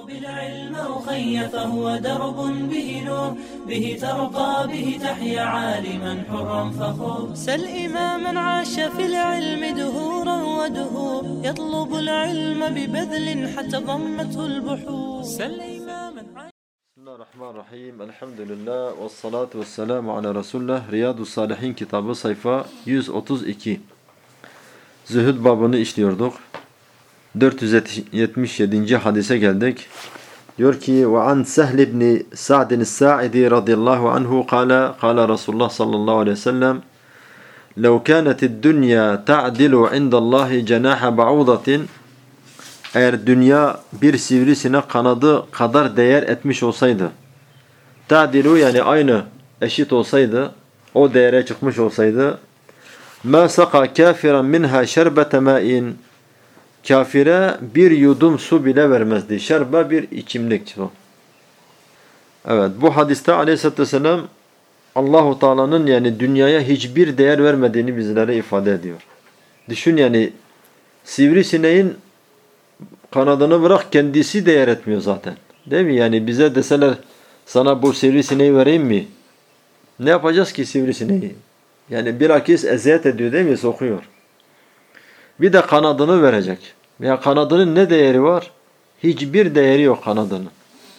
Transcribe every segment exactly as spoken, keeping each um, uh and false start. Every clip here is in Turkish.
بالعلم أخي فهو درب به نور به ترقى به تحيا عالما حرا فخور سل إماما عاش في العلم دهورا ودهور يطلب العلم ببذل حتى ضمته البحور سل إماما عاش. بسم الله الرحمن الرحيم. Elhamdülillah ve salatu ve selamu ala Resulullah. Riyadu Salihin kitabı sayfa yüz otuz iki. Zühd babını işliyorduk. dört yüz yetmiş yedinci hadise geldik. Diyor ki: "Ve an Sehl ibn Sa'd es-Sa'idi radıyallahu anhu kâle kâle Resulullah sallallahu aleyhi ve sellem: "Lev kânetid dünya ta'dilu indallahi cenaha ba'udatin." Eğer dünya bir sivrisinek kanadı kadar değer etmiş olsaydı, ta'dilu yani aynı, eşit olsaydı, o değere çıkmış olsaydı, ma saka kafiran minha şerbete ma'in, kafire bir yudum su bile vermezdi. Şerbe bir içimlik. Evet, bu hadiste Aleyhisselatü Vesselam Allahu Teala'nın yani dünyaya hiçbir değer vermediğini bizlere ifade ediyor. Düşün yani sivrisineğin kanadını bırak, kendisi değer etmiyor zaten. Değil mi? Yani bize deseler sana bu sivrisineği vereyim mi? Ne yapacağız ki sivrisineği? Yani bilakis eziyet ediyor değil mi? Sokuyor. Bir de kanadını verecek. Ya kanadının ne değeri var? Hiçbir değeri yok kanadının.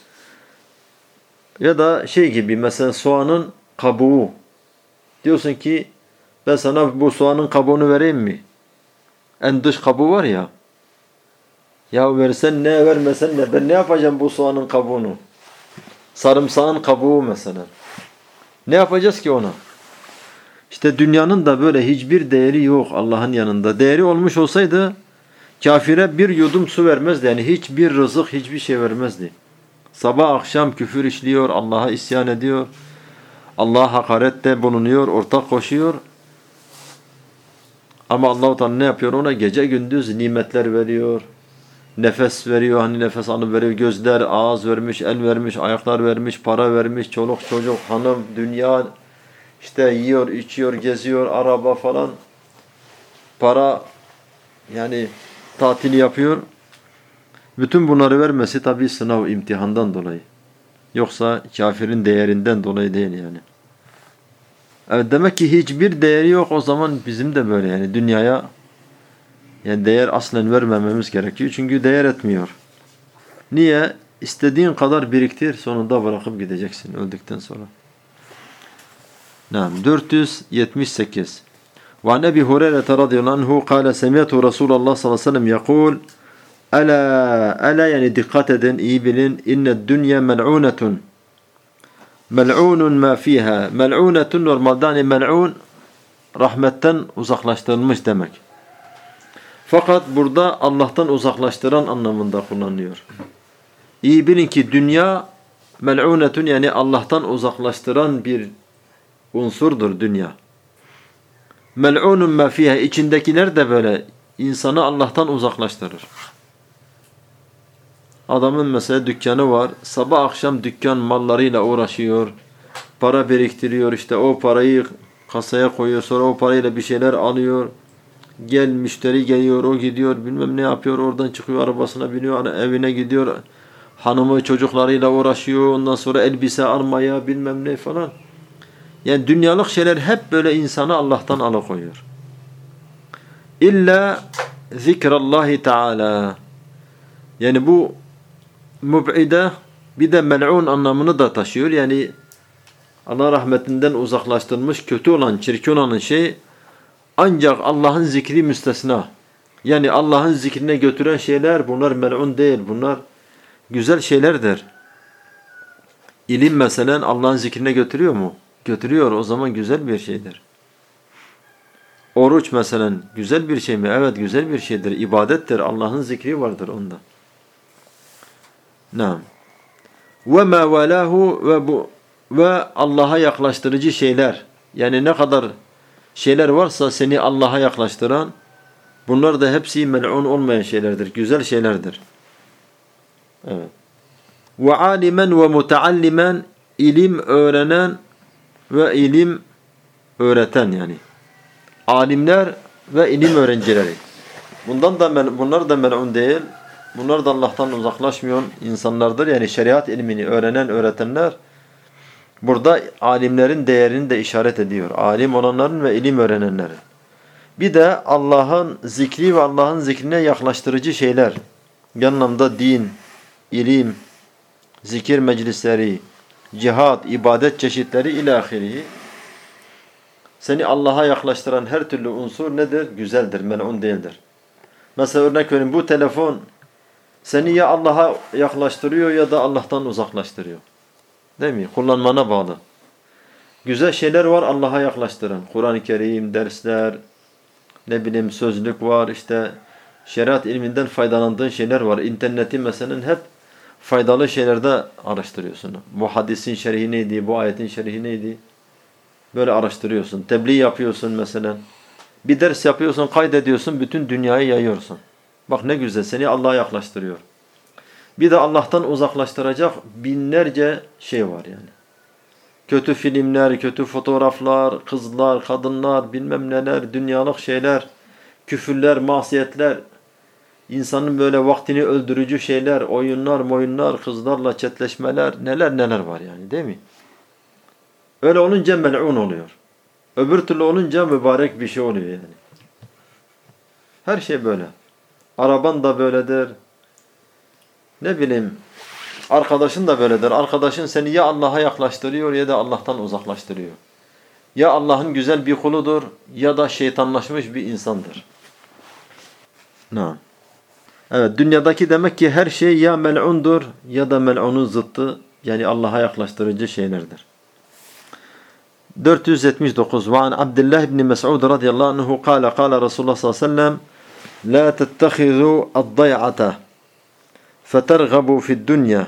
Ya da şey gibi mesela soğanın kabuğu. Diyorsun ki ben sana bu soğanın kabuğunu vereyim mi? En dış kabuğu var ya. Ya versen ne, vermesen ne? Ben ne yapacağım bu soğanın kabuğunu? Sarımsağın kabuğu mesela. Ne yapacağız ki ona? İşte dünyanın da böyle hiçbir değeri yok Allah'ın yanında. Değeri olmuş olsaydı kafire bir yudum su vermezdi. Yani hiçbir rızık, hiçbir şey vermezdi. Sabah akşam küfür işliyor, Allah'a isyan ediyor. Allah'a hakarette bulunuyor, ortak koşuyor. Ama Allah-u Teala ne yapıyor ona? Gece gündüz nimetler veriyor. Nefes veriyor, hani nefes alıp veriyor. Gözler, ağız vermiş, el vermiş, ayaklar vermiş, para vermiş, çoluk çocuk, hanım, dünya. İşte yiyor, içiyor, geziyor, araba falan. Para, yani tatil yapıyor. Bütün bunları vermesi tabii sınav, imtihandan dolayı. Yoksa kafirin değerinden dolayı değil yani. Evet, demek ki hiçbir değeri yok, o zaman bizim de böyle yani dünyaya yani değer aslen vermememiz gerekiyor. Çünkü değer etmiyor. Niye? İstediğin kadar biriktir, sonunda bırakıp gideceksin öldükten sonra. Naam, dört yüz yetmiş sekiz. Ve an Ebi Hureyre radıyallahu anhu kâle semiyatu Resulullah sallallahu aleyhi ve sellem yakul: Ala, ala yani dikkat edin, iyi bilin. İnned dünya mel'unetun. Mel'unun ma fiha. Mel'unetun normalde hani mel'un rahmetten uzaklaştırılmış demek. Fakat burada Allah'tan uzaklaştıran anlamında kullanılıyor. İyi bilin ki dünya mel'unetun yani Allah'tan uzaklaştıran bir unsurdur dünya. Mel'unun ma fiha, içindekiler de böyle insanı Allah'tan uzaklaştırır. Adamın mesela dükkanı var. Sabah akşam dükkan mallarıyla uğraşıyor. Para biriktiriyor, işte o parayı kasaya koyuyor, sonra o parayla bir şeyler alıyor. Gel müşteri geliyor, o gidiyor, bilmem ne yapıyor, oradan çıkıyor, arabasına biniyor, evine gidiyor. Hanımı çocuklarıyla uğraşıyor, ondan sonra elbise almaya bilmem ne falan. Yani dünyalık şeyler hep böyle insanı Allah'tan alıkoyuyor. İlla zikrallahi teala. Yani bu mub'ide bir de mel'un anlamını da taşıyor. Yani Allah rahmetinden uzaklaştırılmış, kötü olan, çirkin olan şey ancak Allah'ın zikri müstesna. Yani Allah'ın zikrine götüren şeyler bunlar mel'un değil. Bunlar güzel şeylerdir. İlim mesela Allah'ın zikrine götürüyor mu? Götürüyor. O zaman güzel bir şeydir. Oruç mesela güzel bir şey mi? Evet, güzel bir şeydir. İbadettir. Allah'ın zikri vardır onda. Naam. Ve ma velahu ve bu ve Allah'a yaklaştırıcı şeyler. Yani ne kadar şeyler varsa seni Allah'a yaklaştıran, bunlar da hepsi mel'un olmayan şeylerdir. Güzel şeylerdir. Evet. Ve alimen ve muteallimen, ilim öğrenen ve ilim öğreten yani. Alimler ve ilim öğrencileri. Bundan da bunlar da mel'un değil. Bunlar da Allah'tan uzaklaşmayan insanlardır. Yani şeriat ilmini öğrenen, öğretenler burada alimlerin değerini de işaret ediyor. Alim olanların ve ilim öğrenenlerin. Bir de Allah'ın zikri ve Allah'ın zikrine yaklaştırıcı şeyler. Yanında din, ilim, zikir meclisleri, cihat, ibadet çeşitleri ilahiri. Seni Allah'a yaklaştıran her türlü unsur nedir? Güzeldir, mel'un değildir. Mesela örnek vereyim, bu telefon seni ya Allah'a yaklaştırıyor ya da Allah'tan uzaklaştırıyor. Değil mi? Kullanmana bağlı. Güzel şeyler var Allah'a yaklaştıran. Kur'an-ı Kerim, dersler, ne bileyim sözlük var, işte şeriat ilminden faydalandığın şeyler var. İnterneti mesela hep faydalı şeylerde araştırıyorsun. Bu hadisin şerhi neydi, bu ayetin şerhi neydi? Böyle araştırıyorsun. Tebliğ yapıyorsun mesela. Bir ders yapıyorsun, kaydediyorsun, bütün dünyaya yayıyorsun. Bak ne güzel, seni Allah'a yaklaştırıyor. Bir de Allah'tan uzaklaştıracak binlerce şey var yani. Kötü filmler, kötü fotoğraflar, kızlar, kadınlar, bilmem neler, dünyalık şeyler, küfürler, masiyetler, insanın böyle vaktini öldürücü şeyler, oyunlar, moyunlar, kızlarla chatleşmeler, neler neler var yani, değil mi? Öyle olunca mel'un oluyor. Öbür türlü olunca mübarek bir şey oluyor yani. Her şey böyle. Araban da böyledir. Ne bileyim, arkadaşın da böyledir. Arkadaşın seni ya Allah'a yaklaştırıyor ya da Allah'tan uzaklaştırıyor. Ya Allah'ın güzel bir kuludur ya da şeytanlaşmış bir insandır. Ne? Evet, dünyadaki demek ki her şey ya mel'undur ya da mel'unun zıttı, yani Allah'a yaklaştırıcı şeylerdir. dört yüz yetmiş dokuz. Ve an Abdullah ibn Mes'ud radıyallahu anhu kâle kâle Resulullah sallallahu aleyhi ve sellem la tettehizu ad-day'ata fetergabu fi'd-dunya.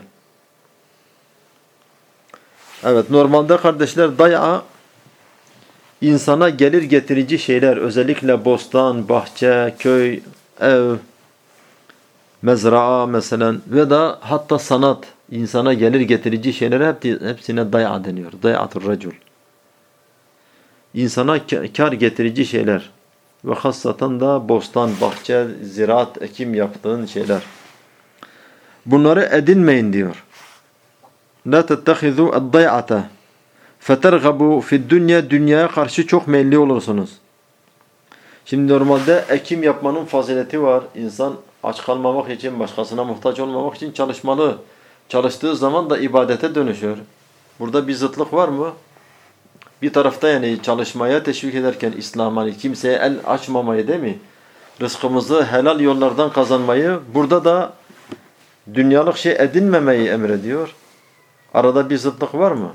Evet, normalde kardeşler day'a insana gelir getirici şeyler, özellikle bostan, bahçe, köy, ev, mezraa mesela ve da hatta sanat, insana gelir getirici şeyler hepsine day'a deniyor. Day'atur recul. İnsana kar getirici şeyler ve hassatan da bostan, bahçe, ziraat, ekim yaptığın şeyler. Bunları edinmeyin diyor. La tettehizu ad-day'ata fetergabu fi'd-dunya, dünyaya karşı çok meyilli olursunuz. Şimdi normalde ekim yapmanın fazileti var. İnsan aç kalmamak için, başkasına muhtaç olmamak için çalışmalı. Çalıştığı zaman da ibadete dönüşüyor. Burada bir zıtlık var mı? Bir tarafta yani çalışmaya teşvik ederken İslam hani kimseye el açmamayı, değil mi? Rızkımızı helal yollardan kazanmayı, burada da dünyalık şey edinmemeyi emrediyor. Arada bir zıtlık var mı?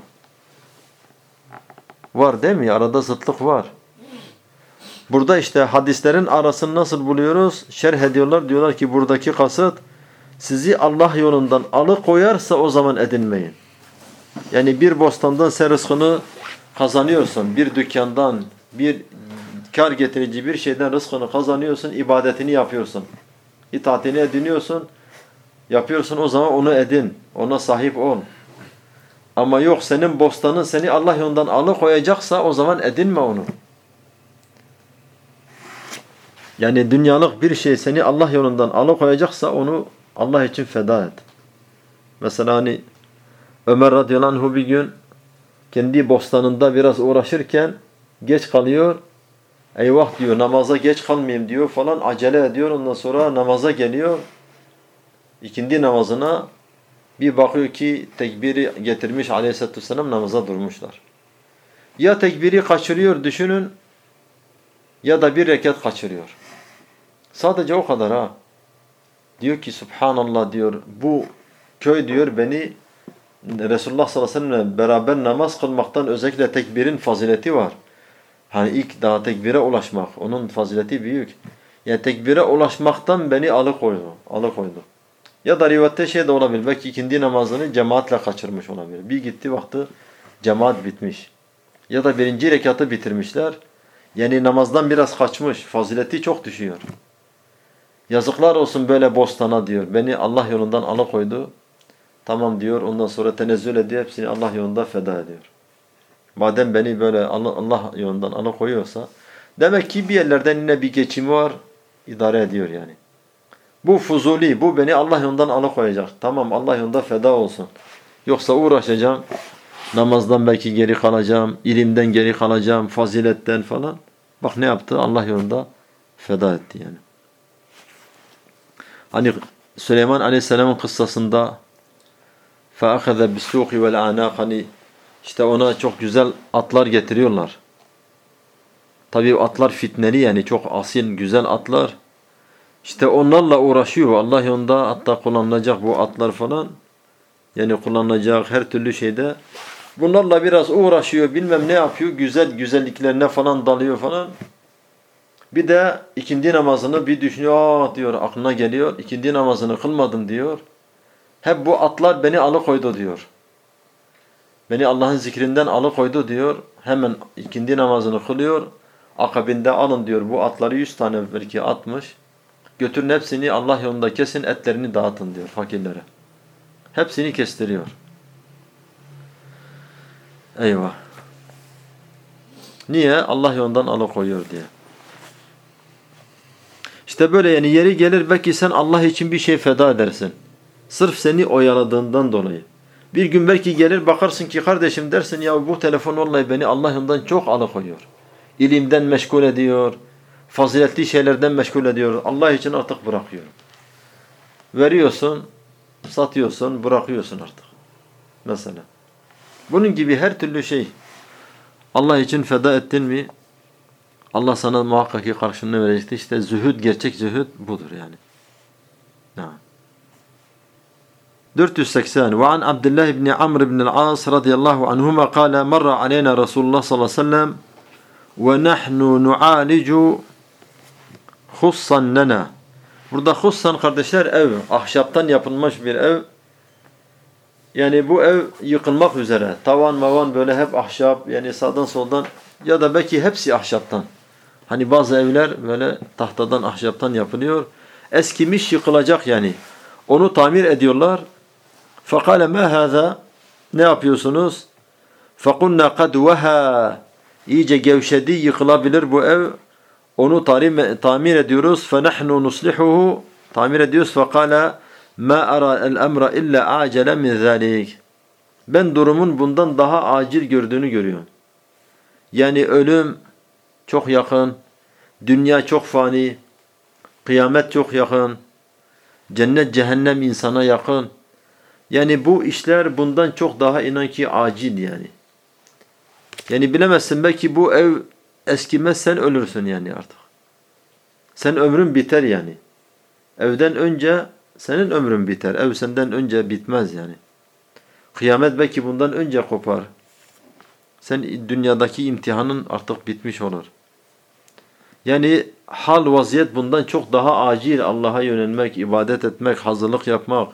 Var değil mi? Arada zıtlık var. Burada işte hadislerin arasını nasıl buluyoruz? Şerh ediyorlar. Diyorlar ki buradaki kasıt sizi Allah yolundan alıkoyarsa o zaman edinmeyin. Yani bir bostandan sen rızkını kazanıyorsun. Bir dükkandan, bir kar getirici bir şeyden rızkını kazanıyorsun. İbadetini yapıyorsun. İtaatini ediniyorsun. Yapıyorsun, o zaman onu edin. Ona sahip ol. Ama yok, senin bostanın seni Allah yolundan alıkoyacaksa o zaman edinme onu. Yani dünyalık bir şey seni Allah yolundan alıkoyacaksa onu Allah için feda et. Mesela hani Ömer radıyallahu anh bir gün kendi bostanında biraz uğraşırken geç kalıyor. Eyvah diyor, namaza geç kalmayayım diyor falan, acele ediyor. Ondan sonra namaza geliyor. İkindi namazına bir bakıyor ki tekbiri getirmiş aleyhissalatü vesselam, namaza durmuşlar. Ya tekbiri kaçırıyor düşünün ya da bir rekat kaçırıyor. Sadece o kadar ha. Diyor ki Subhanallah diyor, bu köy diyor beni Resulullah sallallahu aleyhi ve sellem'le beraber namaz kılmaktan, özellikle tekbirin fazileti var. Hani ilk daha tekbire ulaşmak, onun fazileti büyük. Yani tekbire ulaşmaktan beni alıkoydu, alıkoydu. Ya da rivayette şey de olabilir, belki ikindi namazını cemaatle kaçırmış olabilir. Bir gitti vakti cemaat bitmiş. Ya da birinci rekatı bitirmişler. Yani namazdan biraz kaçmış, fazileti çok düşüyor. Yazıklar olsun böyle bostana diyor. Beni Allah yolundan alıkoydu. Tamam diyor, ondan sonra tenezzül ediyor, hepsini Allah yolunda feda ediyor. Madem beni böyle Allah yolundan alıkoyuyorsa, demek ki bir yerlerden yine bir geçimi var, idare ediyor yani. Bu fuzuli, bu beni Allah yolundan alıkoyacak. Tamam, Allah yolunda feda olsun. Yoksa uğraşacağım, namazdan belki geri kalacağım, ilimden geri kalacağım, faziletten falan. Bak ne yaptı? Allah yolunda feda etti yani. Hani Süleyman Aleyhisselam'ın kıssasında فَأَخَذَ بِالسُّوقِ وَالْعَنَاقِ hani işte ona çok güzel atlar getiriyorlar. Tabii atlar fitneli yani çok asil, güzel atlar. İşte onlarla uğraşıyor. Allah yolunda hatta kullanılacak bu atlar falan. Yani kullanılacak her türlü şeyde. Bunlarla biraz uğraşıyor, bilmem ne yapıyor. Güzel güzelliklerine falan dalıyor falan. Bir de ikindi namazını bir düşünüyor. Aa diyor, aklına geliyor. İkindi namazını kılmadım diyor. Hep bu atlar beni alıkoydu diyor. Beni Allah'ın zikrinden alıkoydu diyor. Hemen ikindi namazını kılıyor. Akabinde alın diyor bu atları yüz tane belki atmış. Götürün hepsini Allah yolunda kesin, etlerini dağıtın diyor fakirlere. Hepsini kestiriyor. Eyvah. Niye? Allah yolundan alıkoyuyor diye. İşte böyle yani yeri gelir belki sen Allah için bir şey feda edersin. Sırf seni oyaladığından dolayı. Bir gün belki gelir bakarsın ki kardeşim dersin ya bu telefon vallahi beni Allah yolundan çok alıkoyuyor. İlimden meşgul ediyor. Faziletli şeylerden meşgul ediyor. Allah için artık bırakıyorum. Veriyorsun, satıyorsun, bırakıyorsun artık. Mesela. Bunun gibi her türlü şey. Allah için feda ettin mi Allah sana muhakkak ki karşılığını verecektir. İşte zühd, gerçek zühd budur yani. Ha. dört yüz seksen. Ve an Abdullah ibn Amr ibn al-As radıyallahu anhuma kâle marra aleyna Resulullah sallallahu aleyhi ve sellem ve nahnu nu'alicu khussan lana. Burada khussan kardeşler ev, ahşaptan yapılmış bir ev. Yani bu ev yıkılmak üzere. Tavan mavan böyle hep ahşap, yani sağdan soldan ya da belki hepsi ahşaptan. Hani bazı evler böyle tahtadan, ahşaptan yapılıyor. Eskimiş, yıkılacak yani. Onu tamir ediyorlar. فَقَالَ مَا هَذَا ne yapıyorsunuz? فَقُلْنَا قَدْ وَهَا iyice gevşedi, yıkılabilir bu ev. Onu tamir ediyoruz. فَنَحْنُ نُصْلِحُهُ tamir ediyoruz. فَقَالَ مَا أَرَى الْأَمْرَ إِلَّا أَعْجَلَ مِنْ ذَلِكَ ben durumun bundan daha acil gördüğünü görüyorum. Yani ölüm çok yakın, dünya çok fani, kıyamet çok yakın, cennet cehennem insana yakın. Yani bu işler bundan çok daha inan ki acil yani. Yani bilemezsin belki bu ev eskimez sen ölürsün yani artık. Sen ömrün biter yani. Evden önce senin ömrün biter. Ev senden önce bitmez yani. Kıyamet belki bundan önce kopar. Sen dünyadaki imtihanın artık bitmiş olur. Yani hal vaziyet bundan çok daha acil. Allah'a yönelmek, ibadet etmek, hazırlık yapmak.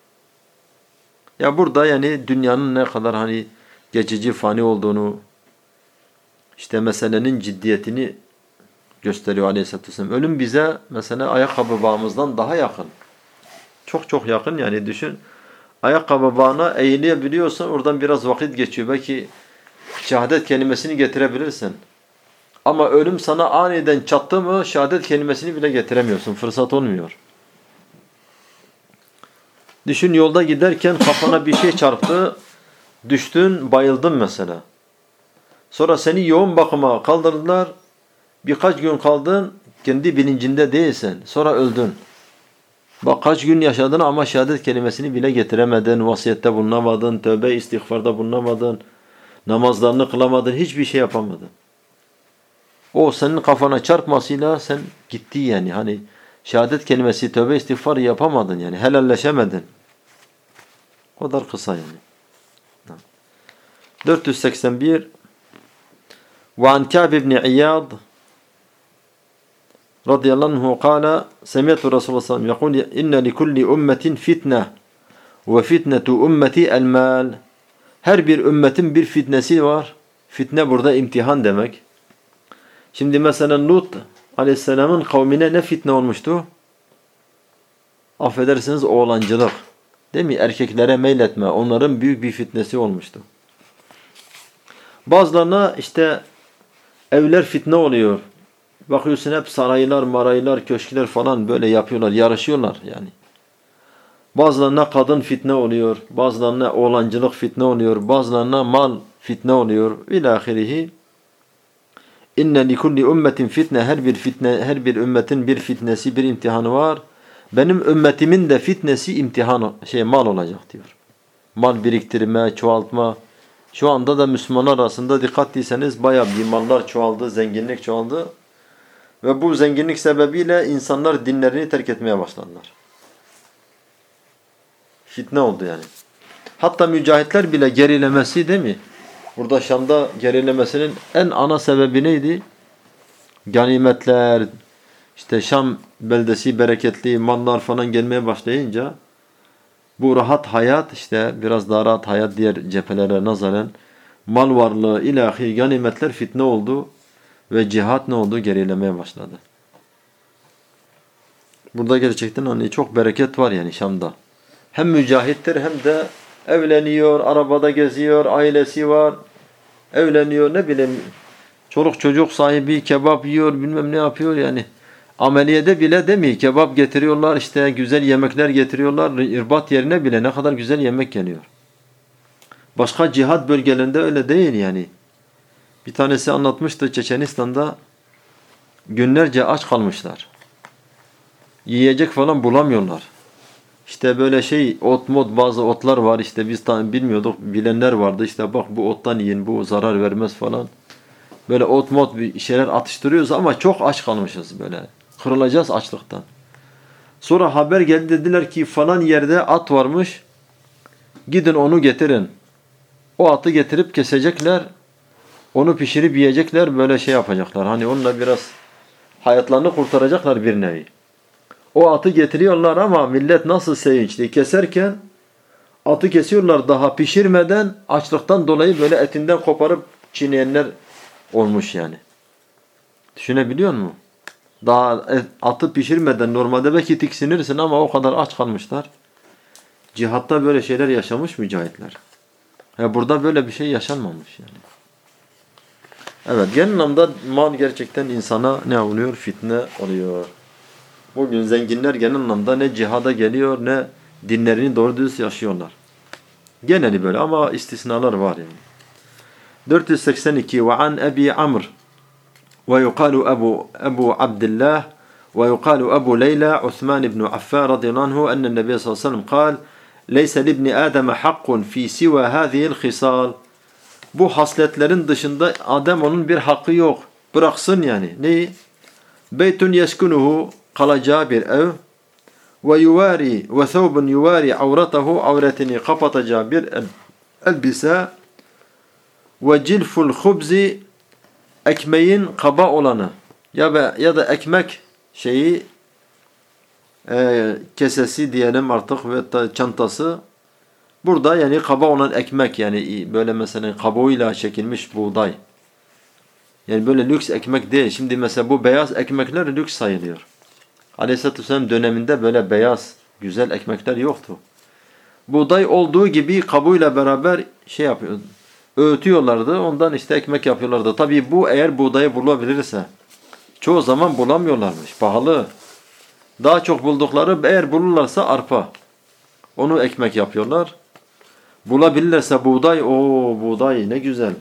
Ya burada yani dünyanın ne kadar hani geçici, fani olduğunu, işte meselenin ciddiyetini gösteriyor Aleyhisselatü Vesselam. Ölüm bize mesela ayakkabı bağımızdan daha yakın. Çok çok yakın yani düşün. Ayakkabı bağına eğilebiliyorsan oradan biraz vakit geçiyor. Belki şehadet kelimesini getirebilirsin. Ama ölüm sana aniden çattı mı şehadet kelimesini bile getiremiyorsun. Fırsat olmuyor. Düşün yolda giderken kafana bir şey çarptı. Düştün, bayıldın mesela. Sonra seni yoğun bakıma kaldırdılar. Birkaç gün kaldın, kendi bilincinde değilsin. Sonra öldün. Bak kaç gün yaşadın ama şehadet kelimesini bile getiremedin. Vasiyette bulunamadın, tövbe istiğfarda bulunamadın. Namazlarını kılamadın, hiçbir şey yapamadın. O senin kafana çarpmasıyla sen gitti yani. Hani şehadet kelimesi, tövbe istiğfar yapamadın yani. Helalleşemedin. O kadar kısa yani. dört yüz seksen bir وعن كعب بن عياض رضي الله عنه قال سمعت رسول الله صلى الله عليه وسلم يقول إن لكل أمة فتنة وفتنة أمتي المال. Her bir ümmetin bir fitnesi var. Fitne burada imtihan demek. Şimdi mesela Lut Aleyhisselam'ın kavmine ne fitne olmuştu? Affedersiniz oğlancılık. Değil mi? Erkeklere meyletme. Onların büyük bir fitnesi olmuştu. Bazılarına işte evler fitne oluyor. Bakıyorsun hep saraylar, maraylar, köşkler falan böyle yapıyorlar, yarışıyorlar yani. Bazılarına kadın fitne oluyor, bazılarına oğlancılık fitne oluyor, bazılarına mal fitne oluyor. İlâhirihi. İnne likulli ümmetin fitne, her bir fitne, her bir ümmetin bir fitnesi, bir imtihanı var. Benim ümmetimin de fitnesi imtihan, şey mal olacak diyor. Mal biriktirme, çoğaltma. Şu anda da Müslümanlar arasında dikkat ettiyseniz bayağı bir mallar çoğaldı, zenginlik çoğaldı. Ve bu zenginlik sebebiyle insanlar dinlerini terk etmeye başladılar. Fitne oldu yani. Hatta mücahitler bile gerilemesi değil mi? Burada Şam'da gerilemesinin en ana sebebi neydi? Ganimetler, işte Şam beldesi bereketli, mallar falan gelmeye başlayınca bu rahat hayat, işte biraz daha rahat hayat diğer cephelere nazaran mal varlığı, ilahi ganimetler fitne oldu ve cihat ne oldu? Gerilemeye başladı. Burada gerçekten hani çok bereket var yani Şam'da. Hem mücahittir hem de evleniyor, arabada geziyor, ailesi var. Evleniyor, ne bileyim, çoluk çocuk sahibi, kebap yiyor, bilmem ne yapıyor yani. Ameliyede bile değil mi? Kebap getiriyorlar, işte güzel yemekler getiriyorlar. İrbat yerine bile ne kadar güzel yemek geliyor. Başka cihat bölgelerinde öyle değil yani. Bir tanesi anlatmıştı, Çeçenistan'da günlerce aç kalmışlar. Yiyecek falan bulamıyorlar. İşte böyle şey, ot mod, bazı otlar var, işte biz bilmiyorduk, bilenler vardı, işte bak bu ottan yiyin, bu zarar vermez falan. Böyle ot mod bir şeyler atıştırıyoruz ama çok aç kalmışız böyle. Kırılacağız açlıktan. Sonra haber geldi, dediler ki falan yerde at varmış. Gidin onu getirin. O atı getirip kesecekler. Onu pişirip yiyecekler, böyle şey yapacaklar. Hani onunla biraz hayatlarını kurtaracaklar bir nevi. O atı getiriyorlar ama millet nasıl sevinçli. Keserken atı kesiyorlar, daha pişirmeden açlıktan dolayı böyle etinden koparıp çiğneyenler olmuş yani. Düşünebiliyor musun? Daha atı pişirmeden normalde belki tiksinirsin ama o kadar aç kalmışlar. Cihatta böyle şeyler yaşamış mücahitler. Ya burada böyle bir şey yaşanmamış yani. Evet, genel anlamda mal gerçekten insana ne oluyor? Fitne oluyor. Bugün zenginler genel anlamda ne cihada geliyor ne dinlerini doğru düz yaşıyorlar. Geneli böyle ama istisnalar var yani. dört yüz seksen iki ve an Ebi Amr ve yuqalu Ebu Ebu Abdullah ve yuqalu Ebu Leyla Osman ibn Affan radıyallahu anhu ennen Nebi sallallahu aleyhi ve sellem kal leyse libni Adem hakkun fi siva hâzihil khisal. Bu hasletlerin dışında Adem onun bir hakkı yok. Bıraksın yani. Neyi? Beytun yeskunuhu, kalacağı bir ev, ve yuvari ve thawbun yuvari avratahu, avretini kapatacağı bir elbise, ve cilful khubzi, ekmeğin kaba olanı ya be, ya da ekmek şeyi e, kesesi diyelim artık ve çantası. Burada yani kaba olan ekmek, yani böyle mesela kabuğuyla çekilmiş buğday. Yani böyle lüks ekmek değil. Şimdi mesela bu beyaz ekmekler lüks sayılıyor. Aleyhisselatü Vesselam döneminde böyle beyaz, güzel ekmekler yoktu. Buğday olduğu gibi kabuğuyla beraber şey yapıyor, öğütüyorlardı. Ondan işte ekmek yapıyorlardı. Tabii bu eğer buğdayı bulabilirse. Çoğu zaman bulamıyorlarmış. Pahalı. Daha çok buldukları, eğer bulurlarsa arpa. Onu ekmek yapıyorlar. Bulabilirlerse buğday, o buğday ne güzel.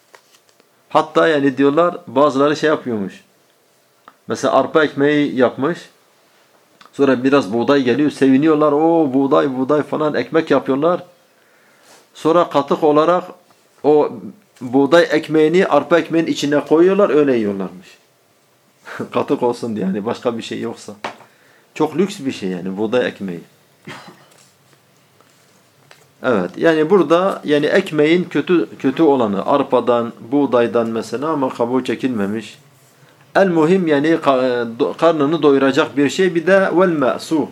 Hatta yani diyorlar, bazıları şey yapıyormuş. Mesela arpa ekmeği yapmış. Sonra biraz buğday geliyor, seviniyorlar. O buğday buğday falan ekmek yapıyorlar. Sonra katık olarak o buğday ekmeğini arpa ekmeğin içine koyuyorlar, öyle yiyorlarmış. Katık olsun diye, yani başka bir şey yoksa. Çok lüks bir şey yani buğday ekmeği. Evet, yani burada yani ekmeğin kötü kötü olanı arpadan, buğdaydan mesela ama kabuğu çekilmemiş. El muhim yani karnını doyuracak bir şey, bir de vel ma'su.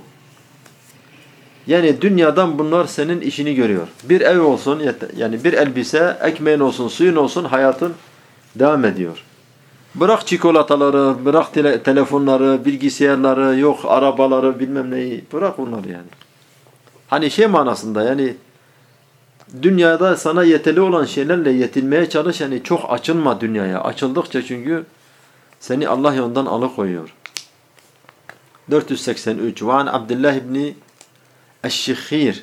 Yani dünyadan bunlar senin işini görüyor. Bir ev olsun, yani bir elbise, ekmeğin olsun, suyun olsun, hayatın devam ediyor. Bırak çikolataları, bırak tele telefonları, bilgisayarları, yok arabaları, bilmem neyi, bırak bunları yani. Hani şey manasında yani dünyada sana yeteli olan şeylerle yetinmeye çalış, yani çok açılma dünyaya. Açıldıkça çünkü Seni Allah yolundan alıkoyuyor. dört yüz seksen üç. Ve an Abdullah ibn Eşşikhir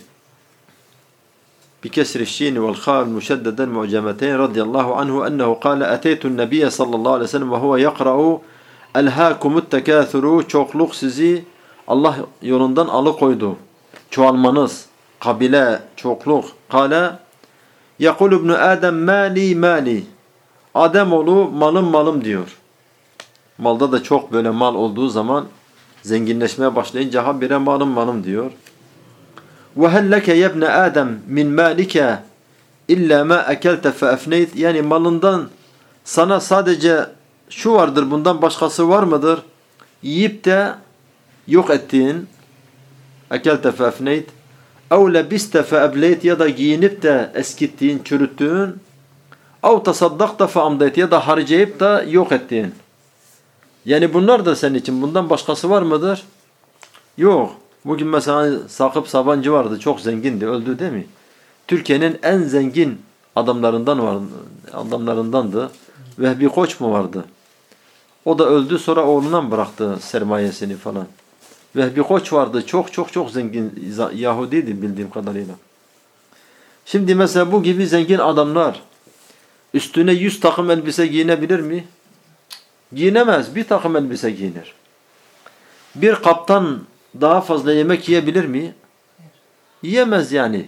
بكسر الشين والخاء المشددة المعجمتين رضي الله عنه أنه قال أتيت النبي صلى الله عليه وسلم وهو يقرأ ألهاكم التكاثر çokluk sizi Allah yolundan alıkoydu. Çoğalmanız, kabile, çokluk. Kale يقول ابن آدم مالي مالي Ademoğlu malım malım diyor. Malda da çok böyle mal olduğu zaman zenginleşmeye başlayınca habire malım malım diyor. وَهَلْ لَكَ يَبْنَ آدَمْ مِنْ مَالِكَ اِلَّا مَا اَكَلْتَ فَاَفْنَيْتِ Yani malından sana sadece şu vardır, bundan başkası var mıdır? Yiyip de yok ettiğin اَكَلْتَ فَاَفْنَيْتِ اَوْ لَبِسْتَ فَاَبْلَيْتِ Ya da giyinip de eskittiğin, çürüttüğün اَوْ تَصَدَّقْتَ فَاَمْدَيْتِ Ya da harcayıp da yok ettiğin. Yani bunlar da senin için. Bundan başkası var mıdır? Yok. Bugün mesela Sakıp Sabancı vardı. Çok zengindi. Öldü değil mi? Türkiye'nin en zengin adamlarından vardı. Adamlarındandı. Vehbi Koç mu vardı? O da öldü. Sonra oğluna bıraktı sermayesini falan. Vehbi Koç vardı. Çok çok çok zengin. Yahudiydi bildiğim kadarıyla. Şimdi mesela bu gibi zengin adamlar üstüne yüz takım elbise giyinebilir mi? Giyinemez. Bir takım elbise giyinir. Bir kaptan daha fazla yemek yiyebilir mi? Yiyemez yani.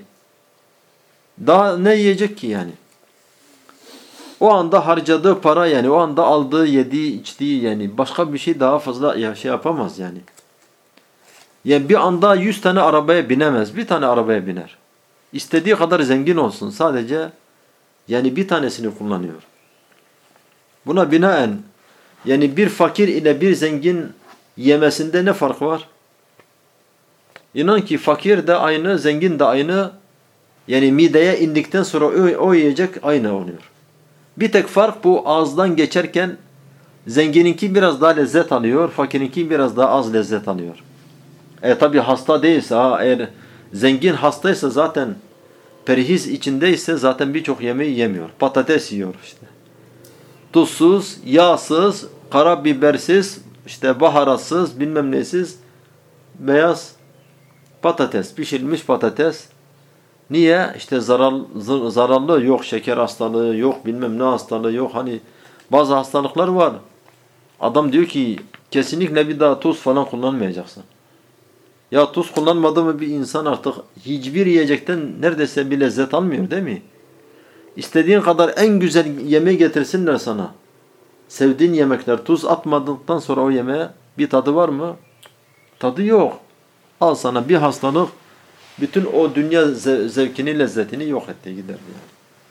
Daha ne yiyecek ki yani? O anda harcadığı para yani o anda aldığı, yediği, içtiği yani başka bir şey daha fazla şey yapamaz yani. Yani bir anda yüz tane arabaya binemez. Bir tane arabaya biner. İstediği kadar zengin olsun. Sadece yani bir tanesini kullanıyor. Buna binaen yani bir fakir ile bir zengin yemesinde ne fark var? İnan ki fakir de aynı, zengin de aynı. Yani mideye indikten sonra o, o yiyecek aynı oluyor. Bir tek fark bu ağızdan geçerken zengininki biraz daha lezzet alıyor, fakirinki biraz daha az lezzet alıyor. E tabi hasta değilse, ha, eğer zengin hastaysa zaten perhiz içindeyse zaten birçok yemeği yemiyor. Patates yiyor işte. Tuzsuz, yağsız, karabibersiz, işte baharatsız, bilmem nesiz, beyaz patates, pişirilmiş patates. Niye? İşte zarar, zararlı yok, şeker hastalığı yok, bilmem ne hastalığı yok. Hani bazı hastalıklar var. Adam diyor ki kesinlikle bir daha tuz falan kullanmayacaksın. Ya tuz kullanmadı mı bir insan artık hiçbir yiyecekten neredeyse bir lezzet almıyor değil mi? İstediğin kadar en güzel yemeği getirsinler sana. Sevdiğin yemekler tuz atmadıktan sonra o yemeğe bir tadı var mı? Tadı yok. Al sana bir hastalık bütün o dünya zevkini, lezzetini yok etti gider yani.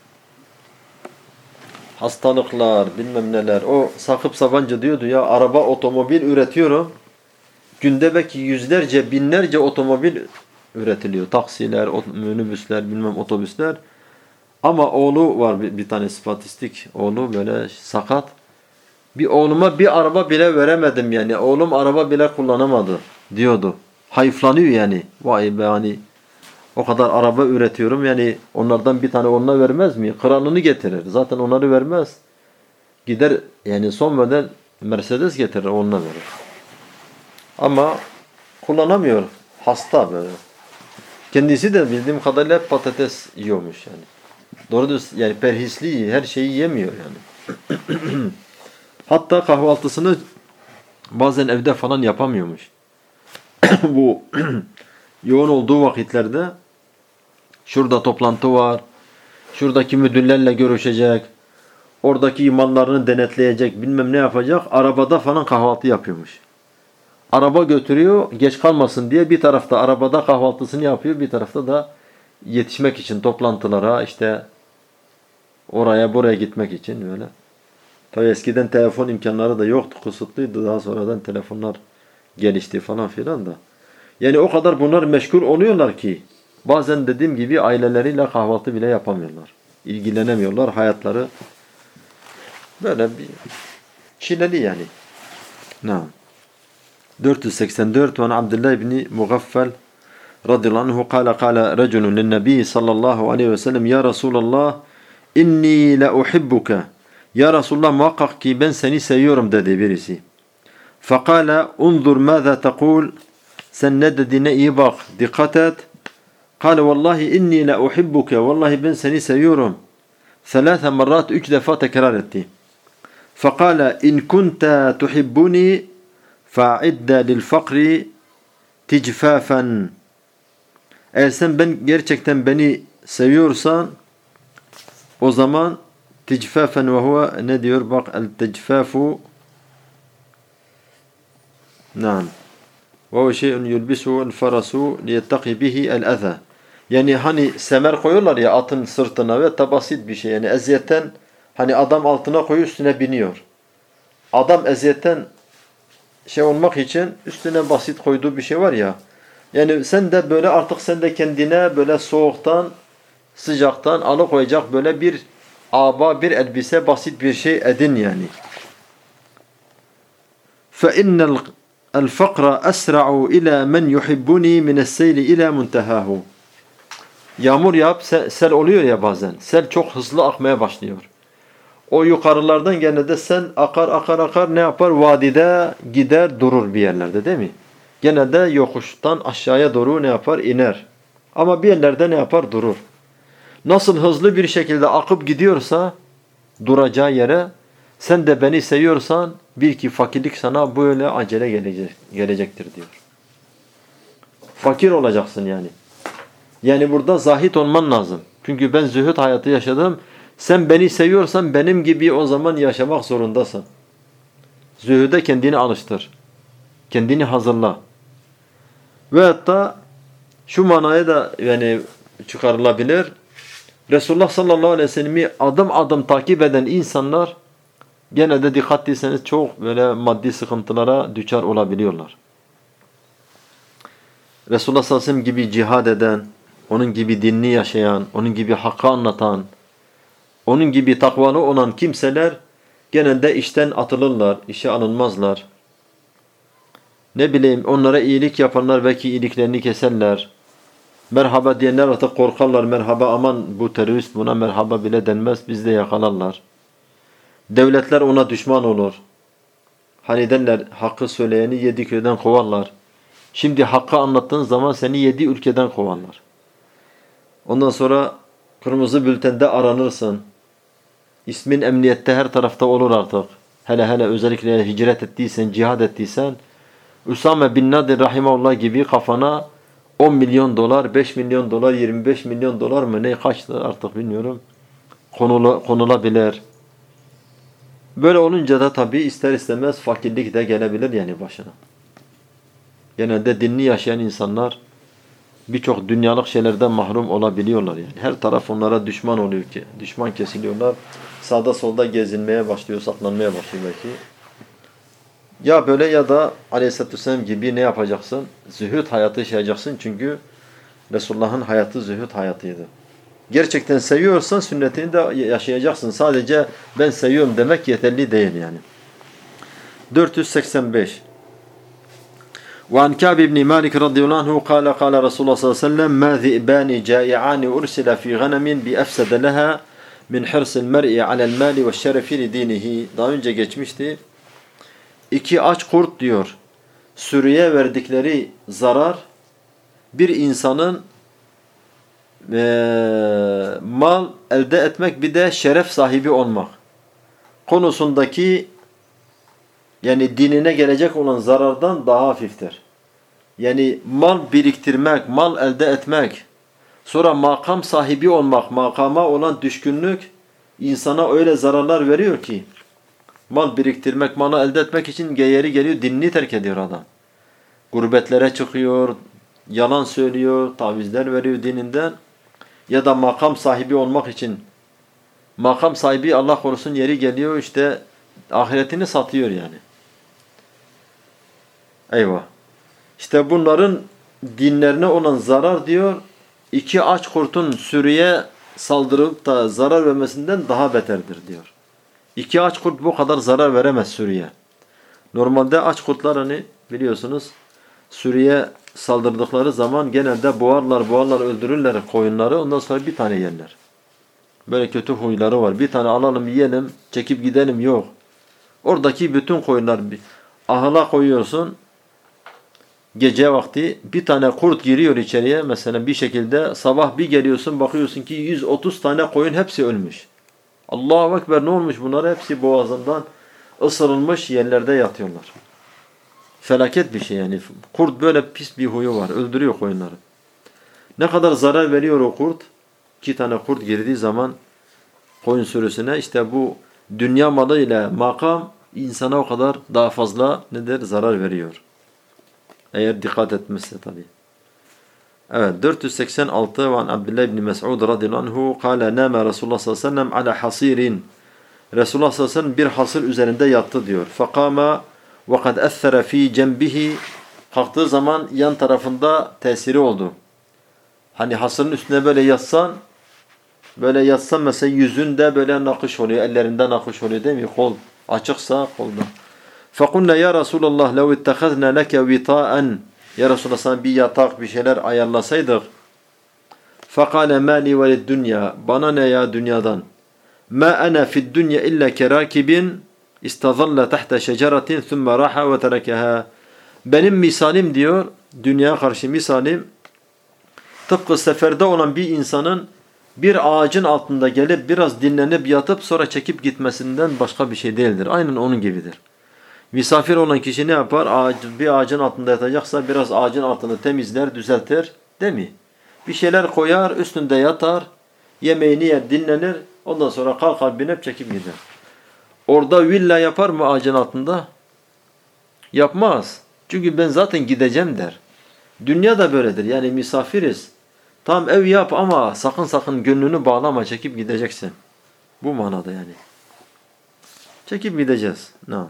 Hastalıklar, bilmem neler. O Sakıp Sabancı diyordu ya araba, otomobil üretiyorum. Günde belki yüzlerce, binlerce otomobil üretiliyor. Taksiler, minibüsler, bilmem otobüsler. Ama oğlu var bir, bir tane statistik. Oğlu böyle sakat. Bir oğluma bir araba bile veremedim yani. Oğlum araba bile kullanamadı diyordu. Hayıflanıyor yani. Vay be hani o kadar araba üretiyorum yani onlardan bir tane onunla vermez mi? Kralını getirir. Zaten onları vermez. Gider yani son model Mercedes getirir onunla verir. Ama kullanamıyor. Hasta böyle. Kendisi de bildiğim kadarıyla patates yiyormuş yani. Doğru diyorsun yani perhisli her şeyi yemiyor yani. Hatta kahvaltısını bazen evde falan yapamıyormuş. Bu yoğun olduğu vakitlerde şurada toplantı var, şuradaki müdürlerle görüşecek, oradaki imanlarını denetleyecek, bilmem ne yapacak, arabada falan kahvaltı yapıyormuş. Araba götürüyor, geç kalmasın diye bir tarafta arabada kahvaltısını yapıyor, bir tarafta da yetişmek için toplantılara, işte oraya buraya gitmek için böyle. Tabii eskiden telefon imkanları da yoktu, kısıtlıydı. Daha sonradan telefonlar gelişti falan filan da. Yani o kadar bunlar meşgul oluyorlar ki bazen dediğim gibi aileleriyle kahvaltı bile yapamıyorlar. İlgilenemiyorlar. Hayatları böyle bir çileli yani. Naam. dört yüz seksen dört ve Abdullah ibn Mughaffal radıyallahu anhu kâle kâle reculun linnebi sallallahu aleyhi ve sellem ya Resulallah inni la uhibbuka Ya Resulullah muhakkak ki ben seni seviyorum dedi birisi. فَقَالَ اُنْظُرْ مَاذَا تَقُولُ Sen ne dediğine iyi bak, dikkat et. قال vallahi inni la uhibbuke vallahi ben seni seviyorum. ثلاث مرات üç defa tekrar etti. فقال in kunta tuhibbuni fa'idda lil fakri ticfafen. Eğer sen ben gerçekten beni seviyorsan o zaman ticfafen ve huve ne diyor bak el ticfafu naam ve o şeyun yulbisu el farasu liyettaki bihi el eza. Yani hani semer koyuyorlar ya atın sırtına ve ta basit bir şey. Yani eziyetten hani adam altına koyuyor üstüne biniyor. Adam eziyetten şey olmak için üstüne basit koyduğu bir şey var ya. Yani sen de böyle artık sen de kendine böyle soğuktan sıcaktan alıkoyacak böyle bir aba bir elbise basit bir şey edin yani. فَاِنَّ الْفَقْرَ أَسْرَعُ اِلَى مَنْ يُحِبُّنِي مِنَ السَّيْلِ اِلَى مُنْتَهَاهُ. Yağmur yağıp sel, sel oluyor ya bazen. Sel çok hızlı akmaya başlıyor. O yukarılardan gene de sel akar akar akar ne yapar? Vadide gider durur bir yerlerde değil mi? Gene de yokuştan aşağıya doğru ne yapar? İner. Ama bir yerlerde ne yapar? Durur. Nasıl hızlı bir şekilde akıp gidiyorsa duracağı yere sen de beni seviyorsan bil ki fakirlik sana böyle acele gelecek, gelecektir diyor. Fakir olacaksın yani. Yani burada zahit olman lazım. Çünkü ben zühd hayatı yaşadım. Sen beni seviyorsan benim gibi o zaman yaşamak zorundasın. Zühde kendini alıştır. Kendini hazırla. Ve hatta şu manaya da yani çıkarılabilir. Resulullah sallallahu aleyhi ve sellem'i adım adım takip eden insanlar gene de dikkatliyseniz çok böyle maddi sıkıntılara düçar olabiliyorlar. Resulullah sallallahu aleyhi ve sellem gibi cihad eden, onun gibi dinini yaşayan, onun gibi hakkı anlatan, onun gibi takvalı olan kimseler genelde işten atılırlar, işe alınmazlar. Ne bileyim onlara iyilik yapanlar belki iyiliklerini keserler. Merhaba diyenler artık korkarlar. Merhaba aman bu terörist buna merhaba bile denmez. Biz de yakalarlar. Devletler ona düşman olur. Hani derler hakkı söyleyeni yedi köyden kovarlar. Şimdi hakkı anlattığın zaman seni yedi ülkeden kovarlar. Ondan sonra kırmızı bültende aranırsın. İsmin emniyette her tarafta olur artık. Hele hele özellikle hicret ettiysen, cihad ettiysen Üsame bin Nadir rahimahullah gibi kafana on milyon dolar, beş milyon dolar, yirmi beş milyon dolar mı ne kaçtı artık bilmiyorum. Konula, konulabilir. Böyle olunca da tabii ister istemez fakirlik de gelebilir yani başına. Genelde dinini yaşayan insanlar birçok dünyalık şeylerden mahrum olabiliyorlar yani. Her taraf onlara düşman oluyor ki, düşman kesiliyorlar. Sağda solda gezinmeye başlıyor, saklanmaya başlıyor belki. Ya böyle ya da Aleyhisselatü Vesselam gibi ne yapacaksın? Zühd hayatı yaşayacaksın çünkü Resulullah'ın hayatı zühd hayatıydı. Gerçekten seviyorsan sünnetini de yaşayacaksın. Sadece ben seviyorum demek yeterli değil yani. dört yüz seksen beş وعن كعب بن مالك رضي الله عنه قال قال رسول الله صلى الله عليه وسلم ما ذئبان جائعان أرسل في غنم بأفسد لها من حرص المرء على المال والشرف لدينه. Daha önce geçmişti. İki aç kurt diyor. Sürüye verdikleri zarar bir insanın e, mal elde etmek bir de şeref sahibi olmak konusundaki yani dinine gelecek olan zarardan daha hafiftir. Yani mal biriktirmek, mal elde etmek, sonra makam sahibi olmak, makama olan düşkünlük insana öyle zararlar veriyor ki mal biriktirmek, malı elde etmek için yeri geliyor, dinini terk ediyor adam. Gurbetlere çıkıyor, yalan söylüyor, tavizler veriyor dininden. Ya da makam sahibi olmak için, makam sahibi Allah korusun yeri geliyor işte ahiretini satıyor yani. Eyvah. İşte bunların dinlerine olan zarar diyor, iki aç kurtun sürüye saldırıp da zarar vermesinden daha beterdir diyor. İki aç kurt bu kadar zarar veremez sürüye. Normalde aç kurtlar hani biliyorsunuz sürüye saldırdıkları zaman genelde boğarlar boğarlar öldürürler koyunları ondan sonra bir tane yerler. Böyle kötü huyları var. Bir tane alalım yiyelim, çekip gidelim yok. Oradaki bütün koyunlar bir ahıla koyuyorsun. Gece vakti bir tane kurt giriyor içeriye mesela bir şekilde sabah bir geliyorsun bakıyorsun ki yüz otuz tane koyun hepsi ölmüş. Allahu Ekber ne olmuş bunlar? Hepsi boğazından ısırılmış yerlerde yatıyorlar. Felaket bir şey yani. Kurt böyle pis bir huyu var. Öldürüyor koyunları. Ne kadar zarar veriyor o kurt? İki tane kurt girdiği zaman koyun sürüsüne işte bu dünya malı ile makam insana o kadar daha fazla nedir? Zarar veriyor. Eğer dikkat etmezse tabi. Evet dört yüz seksen altı van Abdullah ibn Mes'ud radıyallahu anhu kâle nâme Resulullah sallallahu aleyhi ve sellem ala hasirin. Resulullah sallallahu aleyhi ve sellem bir hasır üzerinde yattı diyor. Fakama ve kad ethera fi cembihi. Kalktığı zaman yan tarafında tesiri oldu. Hani hasırın üstüne böyle yatsan böyle yatsan mesela yüzünde böyle nakış oluyor. Ellerinde nakış oluyor değil mi? Kol açıksa kolda. فَقُلْنَا ya Resulallah لَوْ اِتَّخَذْنَا لَكَ وِطَاءً Ya Resulallah sana bir yatak bir şeyler ayarlasaydık. فَقَالَ مَا لِي وَلِدْدُنْيَا Bana ne ya dünyadan? مَا أَنَا فِي الدُّنْيَا إِلَّا كَرَاكِبٍ اِسْتَظَلَّ تَحْتَ شَجَرَةٍ ثُمَّ رَاحَ وَتَرَكَهَا Benim misalim diyor, dünyaya karşı misalim, tıpkı seferde olan bir insanın bir ağacın altında gelip biraz dinlenip yatıp sonra çekip gitmesinden başka bir şey değildir. Aynen onun gibidir. Misafir olan kişi ne yapar? Ağaç, bir ağacın altında yatacaksa biraz ağacın altını temizler, düzeltir. Değil mi? Bir şeyler koyar, üstünde yatar, yemeğini yer, dinlenir. Ondan sonra kalkar binip çekip gider. Orada villa yapar mı ağacın altında? Yapmaz. Çünkü ben zaten gideceğim der. Dünya da böyledir. Yani misafiriz. Tam ev yap ama sakın sakın gönlünü bağlama, çekip gideceksin. Bu manada yani. Çekip gideceğiz. Naam.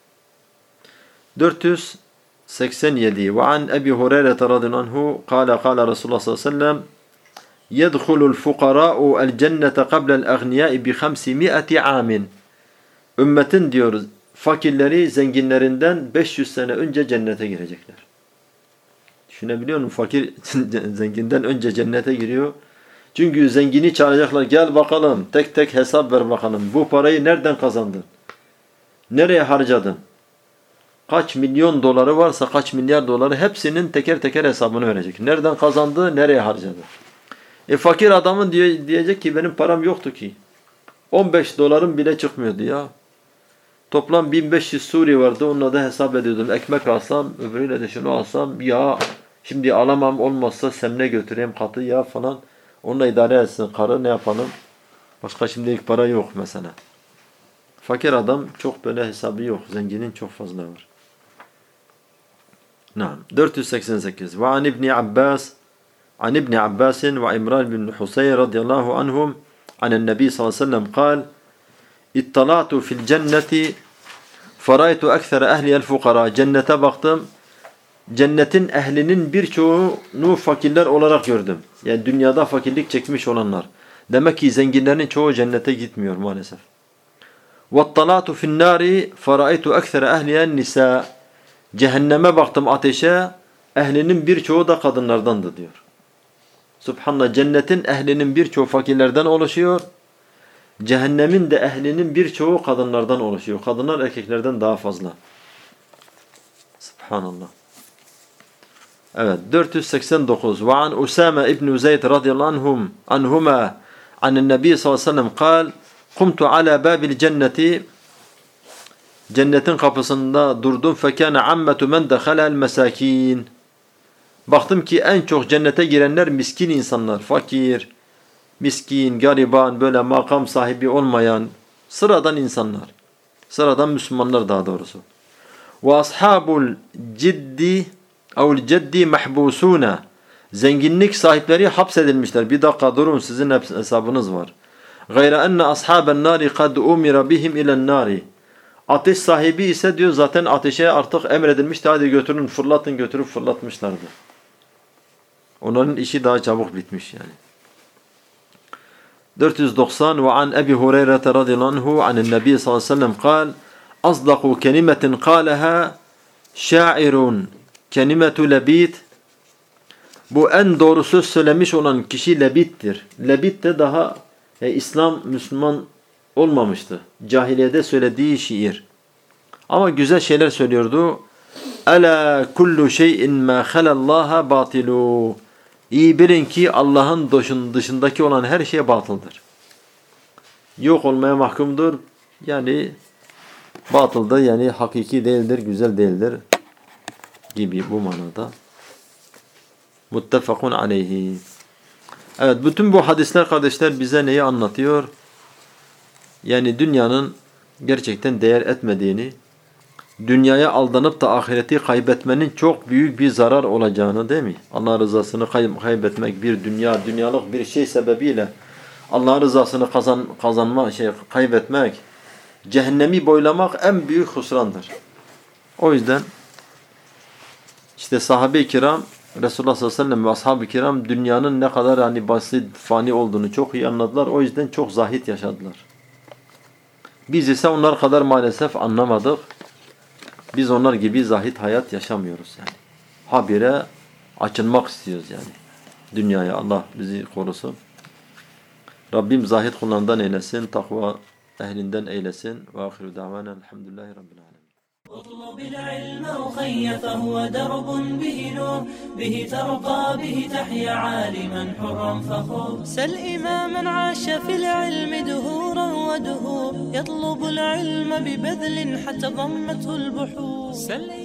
dört yüz seksen yedi ve an Ebi Hureyre radıyallahu anhu kâle kâle Resulullah sallallahu aleyhi ve sellem yedhulul fukarâ'u el cennete qablel aghniyâ'i bi khamsimi'ati amin. Ümmetin diyoruz fakirleri zenginlerinden beş yüz sene önce cennete girecekler. Düşünebiliyor musun? Fakir zenginden önce cennete giriyor. Çünkü zengini çağıracaklar. Gel bakalım tek tek hesap ver bakalım. Bu parayı nereden kazandın? Nereye harcadın? Kaç milyon doları varsa kaç milyar doları hepsinin teker teker hesabını verecek. Nereden kazandı, nereye harcadı? E fakir adamın diye, diyecek ki benim param yoktu ki. on beş dolarım bile çıkmıyordu ya. Toplam bin beş yüz Suri vardı. Onunla da hesap ediyordum. Ekmek alsam, öbürüyle de şunu alsam ya şimdi alamam olmazsa semne götüreyim katı ya falan. Onunla idare etsin. Karı ne yapalım? Başka şimdilik para yok mesela. Fakir adam çok böyle hesabı yok. Zenginin çok fazla var. Naam. dört yüz seksen sekiz. Ve an İbni Abbas an İbni Abbasin ve İmran bin Husayn radıyallahu anhum anen Nebi sallallahu aleyhi ve sellem kal İttalatu fil cenneti faraytu ekthera ehliyel fukara. Cennete baktım. Cennetin ehlinin birçoğunu fakirler olarak gördüm. Yani dünyada fakirlik çekmiş olanlar. Demek ki zenginlerin çoğu cennete gitmiyor maalesef. وَالطَّلَاتُ فِي النَّارِ فَرَأَيْتُ اَكْثَرَ اَهْلِيَا النِّسَاءِ Cehenneme baktım ateşe, ehlinin birçoğu da kadınlardandı diyor. Subhanallah, cennetin ehlinin birçoğu fakirlerden oluşuyor. Cehennemin de ehlinin birçoğu kadınlardan oluşuyor. Kadınlar erkeklerden daha fazla. Subhanallah. Evet, dört yüz seksen dokuz. Ve an Usame ibn Zeyd radıyallahu anhum anhuma anen Nebi sallallahu aleyhi ve sellem kal Kumtu ala babil cenneti Cennetin kapısında durdum. Fekâne ammetu men dehalel mesâkîn Baktım ki en çok cennete girenler miskin insanlar. Fakir, miskin, gariban, böyle makam sahibi olmayan sıradan insanlar. Sıradan Müslümanlar daha doğrusu. Ve ashabul ciddi evl ceddi mahbusuna Zenginlik sahipleri hapsedilmişler. Bir dakika durun, sizin hesabınız var. Gayra enne ashaben nari kad umira bihim ilen nari Ateş sahibi ise diyor zaten ateşe artık emredilmişti. Hadi götürün, fırlatın, götürüp fırlatmışlardı. Onların işi daha çabuk bitmiş yani. dört yüz doksan ve an Ebi Hureyre radıyallahu anhu anen Nebi sallallahu aleyhi ve sellem kal Azdaku kelimetin kâleha şairun kelimetu lebit Bu en doğru söz söylemiş olan kişi Lebit'tir. Lebit de daha E, İslam Müslüman olmamıştı. Cahiliyede söylediği şiir. Ama güzel şeyler söylüyordu. Ala kullu şeyin ma khalallaha batilu. İyi bilin ki Allah'ın dışındaki olan her şey batıldır. Yok olmaya mahkumdur. Yani batıldır, yani hakiki değildir, güzel değildir gibi bu manada. Muttefakun aleyhi. Evet, bütün bu hadisler kardeşler bize neyi anlatıyor? Yani dünyanın gerçekten değer etmediğini, dünyaya aldanıp da ahireti kaybetmenin çok büyük bir zarar olacağını, değil mi? Allah rızasını kay kaybetmek, bir dünya, dünyalık bir şey sebebiyle Allah rızasını kazan kazanma, şey kaybetmek, cehennemi boylamak en büyük husrandır. O yüzden işte sahabe-i kiram, Resulullah sallallahu aleyhi ve sellem ve ashab-ı kiram dünyanın ne kadar hani basit, fani olduğunu çok iyi anladılar. O yüzden çok zahit yaşadılar. Biz ise onlar kadar maalesef anlamadık. Biz onlar gibi zahit hayat yaşamıyoruz yani. Habire açılmak istiyoruz yani. Dünyaya Allah bizi korusun. Rabbim zahit kullarından eylesin, takva ehlinden eylesin. Ve ahiru davana elhamdülillahi rabbil alemin. اطلب العلم أخي فهو درب به نور به ترقى به تحيا عالما حرا فخور سل إماما عاش في العلم دهورا ودهور يطلب العلم ببذل حتى ضمته البحور سل